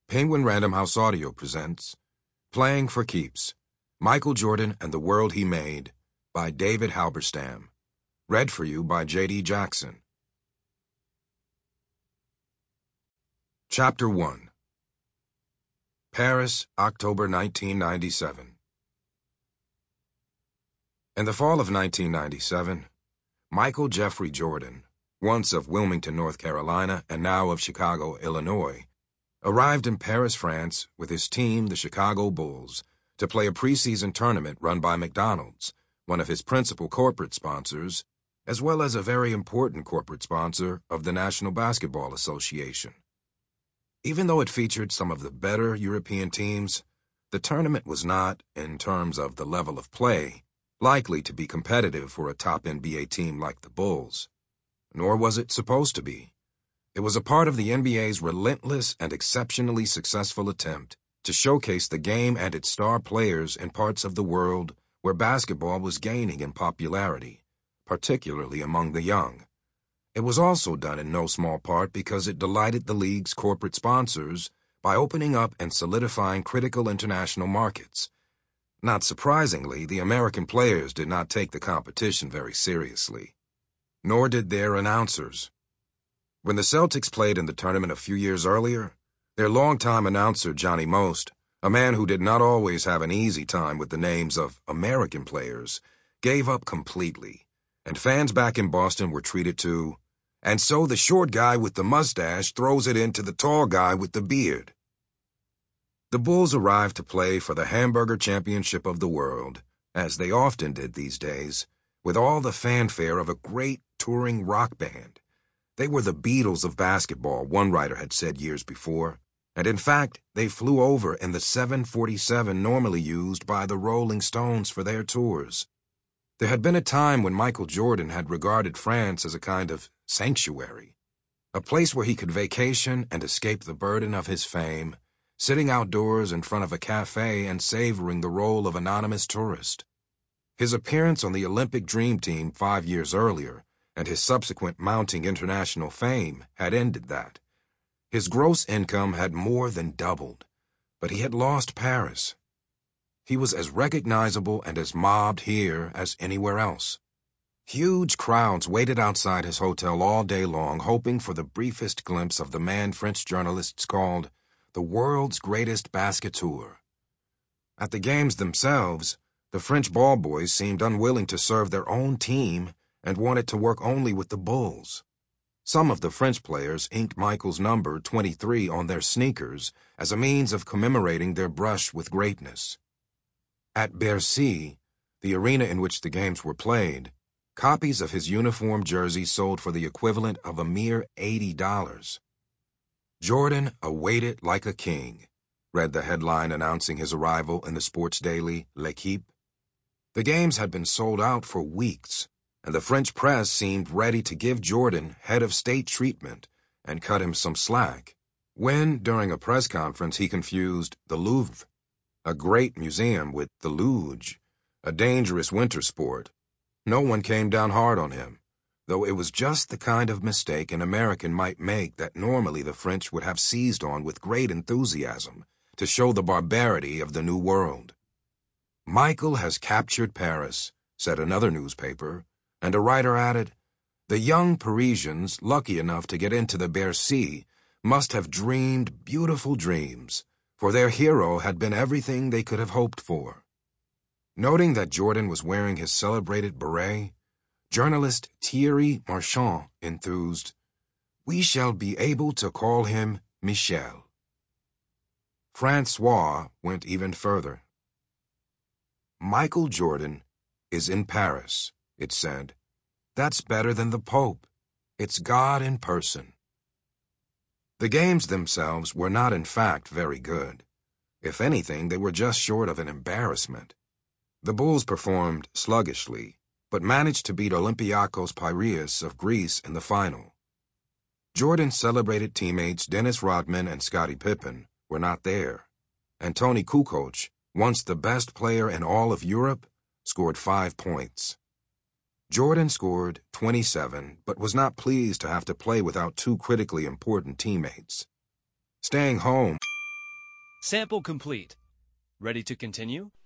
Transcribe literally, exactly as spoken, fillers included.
Penguin Random House Audio presents Playing for Keeps, Michael Jordan and the World He Made by David Halberstam. Read for you by J D Jackson. Chapter one. Paris, October nineteen ninety-seven. In the fall of nineteen ninety-seven, Michael Jeffrey Jordan, once of Wilmington, North Carolina, and now of Chicago, Illinois, arrived in Paris, France, with his team, the Chicago Bulls, to play a preseason tournament run by McDonald's, one of his principal corporate sponsors, as well as a very important corporate sponsor of the National Basketball Association. Even though it featured some of the better European teams, the tournament was not, in terms of the level of play, likely to be competitive for a top N B A team like the Bulls. Nor was it supposed to be. It was a part of the N B A's relentless and exceptionally successful attempt to showcase the game and its star players in parts of the world where basketball was gaining in popularity, particularly among the young. It was also done in no small part because it delighted the league's corporate sponsors by opening up and solidifying critical international markets. Not surprisingly, the American players did not take the competition very seriously. Nor did their announcers. When the Celtics played in the tournament a few years earlier, their longtime announcer Johnny Most, a man who did not always have an easy time with the names of American players, gave up completely, and fans back in Boston were treated to, and so the short guy with the mustache throws it into the tall guy with the beard. The Bulls arrived to play for the Hamburger Championship of the World, as they often did these days, with all the fanfare of a great touring rock band. They were the Beatles of basketball, one writer had said years before, and in fact, they flew over in the seven forty-seven normally used by the Rolling Stones for their tours. There had been a time when Michael Jordan had regarded France as a kind of sanctuary, a place where he could vacation and escape the burden of his fame, sitting outdoors in front of a cafe and savoring the role of anonymous tourist. His appearance on the Olympic Dream Team five years earlier and his subsequent mounting international fame had ended that. His gross income had more than doubled, but he had lost Paris. He was as recognizable and as mobbed here as anywhere else. Huge crowds waited outside his hotel all day long, hoping for the briefest glimpse of the man French journalists called the world's greatest basketeur. At the games themselves, the French ball boys seemed unwilling to serve their own team and wanted to work only with the Bulls. Some of the French players inked Michael's number twenty-three on their sneakers as a means of commemorating their brush with greatness. At Bercy, the arena in which the games were played, copies of his uniform jersey sold for the equivalent of a mere eighty dollars. Jordan awaited like a king, read the headline announcing his arrival in the sports daily L'Équipe. The games had been sold out for weeks, and the French press seemed ready to give Jordan head of state treatment and cut him some slack, when, during a press conference, he confused the Louvre, a great museum, with the luge, a dangerous winter sport. No one came down hard on him, though it was just the kind of mistake an American might make that normally the French would have seized on with great enthusiasm to show the barbarity of the New World. Michael has captured Paris, said another newspaper, and a writer added, the young Parisians, lucky enough to get into the Bercy, must have dreamed beautiful dreams, for their hero had been everything they could have hoped for. Noting that Jordan was wearing his celebrated beret, journalist Thierry Marchand enthused, we shall be able to call him Michel. Francois went even further. Michael Jordan is in Paris, it said. That's better than the Pope. It's God in person. The games themselves were not in fact very good. If anything, they were just short of an embarrassment. The Bulls performed sluggishly, but managed to beat Olympiakos Piraeus of Greece in the final. Jordan's celebrated teammates Dennis Rodman and Scottie Pippen were not there, and Tony Kukoc, once the best player in all of Europe, scored five points. Jordan scored twenty-seven, but was not pleased to have to play without two critically important teammates. Staying home Sample complete. Ready to continue?